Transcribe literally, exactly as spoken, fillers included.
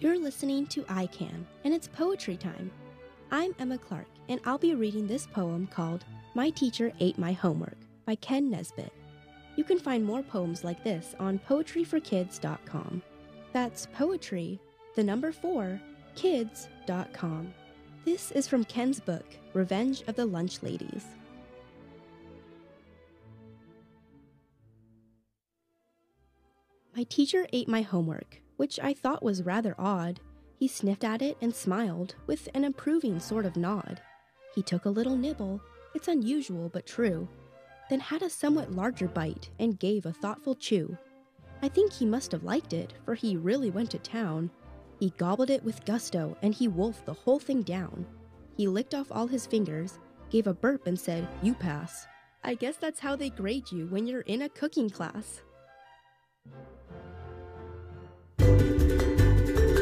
You're listening to I Can, and it's poetry time. I'm Emma Clark, and I'll be reading this poem called My Teacher Ate My Homework by Ken Nesbitt. You can find more poems like this on poetry for kids dot com. That's poetry, the number four, kids dot com. This is from Ken's book, Revenge of the Lunch Ladies. My teacher ate my homework, which I thought was rather odd. He sniffed at it and smiled, with an approving sort of nod. He took a little nibble, it's unusual but true, then had a somewhat larger bite and gave a thoughtful chew. I think he must have liked it, for he really went to town. He gobbled it with gusto, and he wolfed the whole thing down. He licked off all his fingers, gave a burp and said, "You pass." I guess that's how they grade you when you're in a cooking class.